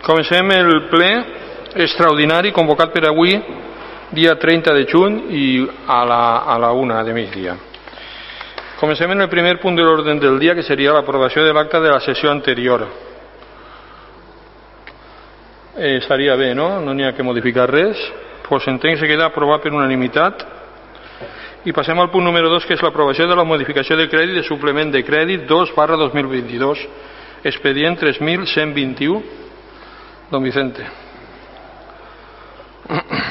Comencem el ple extraordinari convocat per avui, dia 30 de juny i a la 1 de migdia. Comencem en el primer punt de l'ordre del dia, que seria l'aprovació de l'acta de la sessió anterior. Estaria bé, no? No n'hi ha que modificar res. Pues entenc que queda aprovat per unanimitat. I passem al punt número 2, que és l'aprovació de la modificació de crèdit de suplement de crèdit 2/2022, expedient 3121. Don Vicente.